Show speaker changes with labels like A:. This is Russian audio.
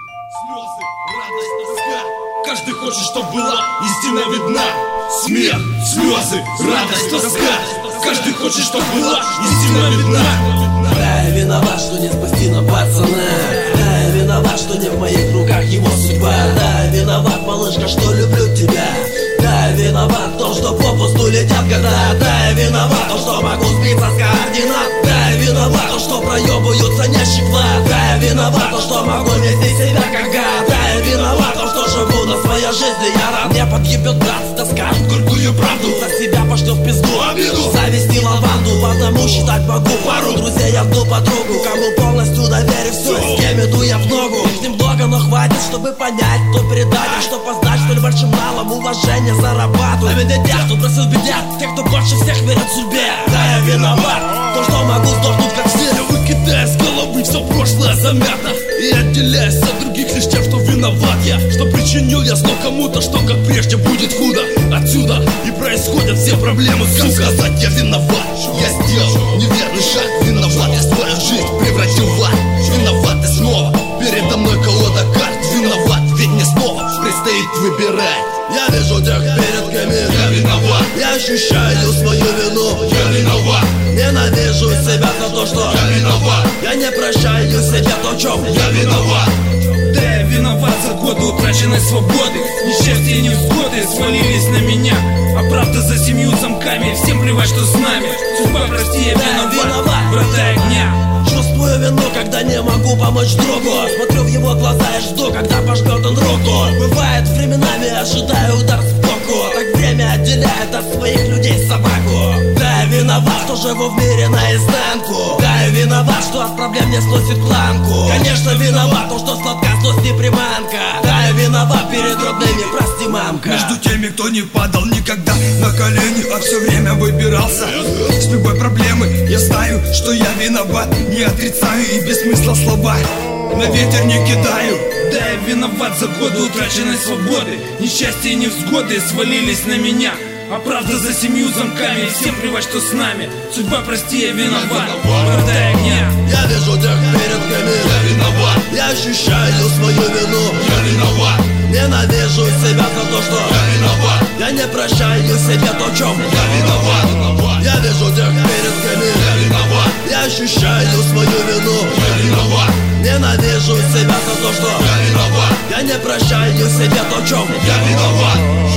A: слезы, радость, тоска. Каждый хочет, чтоб была истина видна. Смех, слезы, радость, тоска. Каждый хочет, чтоб была истина видна.
B: Да, я виноват, что не спасти нам пацана. Да, я виноват, что не в моих руках его судьба. Да, я виноват, малышка, что люблю тебя. Да, я виноват в том, что попусту летят года. Да, я виноват в том, что могу сбиться с координат. Да, я виноват в том, что проебываются нищий вклад. Да, я виноват в том, что могу вести себя как гад. Да, я виноват в том, что живу на своей жизни. Я рад, мне подъебет братство, скажут горькую правду. За себя пошлю в пизду, обиду, зависть и лаванду. По одному считать могу пару друзей, я жду подругу. Кому полностью доверю все, с кем иду я в ногу. Их немного, но хватит, чтобы понять, кто предатель. Что познать, столь большим малым уважение зарабатываю. А ведь я тех, кто бросил в беде, тех, кто больше всех верит судьбе. Да, я виноват, то, что могу сдохнуть как все.
A: Я выкидаю с головы все прошлое замято и отделяюсь от других лишь тем, что виноват я. Что причинил я зло кому-то, что как прежде будет худо. Отсюда и происходят все проблемы. Как сказать, я виноват, я сделал неверный шаг. Виноват, я свою жизнь превратил в ад. Виноват и снова передо мной колода карт. Виноват, ведь мне снова предстоит выбирать.
B: Я вижу тех перед кем
A: я виноват.
B: Я ощущаю свою вину.
A: Я виноват.
B: Ненавижу себя за то, что
A: я виноват.
B: Я не прощаю себе то, в чем
A: я виноват.
C: Да, я виноват за годы утраченной свободы. Несчастья и невзгоды свалились на меня. А правда за семью замками. Всем плевать, что с нами. Судьба, прости, я виноват. Врата огня.
B: Чувствую вину, когда не могу помочь другу. Смотрю в его глаза и жду, когда пожмет он руку. Бывает временами, ожидаю удар сбоку. Так время отделяет от своих людей собаку. Да, я виноват, что живу в мире наизнанку. Да, я виноват, что от проблем не сносит планку. Конечно, виноват, то, что сладка злость не приманка. Да, я виноват перед родными, прости, мамка.
D: Между теми, кто не падал никогда на колени, а все время выбирался с любой проблемы. Я знаю, что я виноват, не отрицаю и без смысла слова на ветер не кидаю.
C: Да, я виноват за годы утраченной свободы. Несчастья и невзгоды свалились на меня. А правда за семью замками. И всем плевать, что с нами. Судьба, прости, я виноват. Врата огня.
B: Я вижу тех перед кем
A: я виноват.
B: Я ощущаю свою вину.
A: Я виноват.
B: Ненавижу себя за то, что
A: я виноват.
B: Я не прощаю себе то, в чем
A: я виноват.
B: Я вижу тех перед кем
A: я виноват.
B: Я ощущаю свою вину.
A: Я виноват.
B: Ненавижу себя за то, что
A: я виноват.
B: Я не прощаю себе то, в чем
A: я виноват.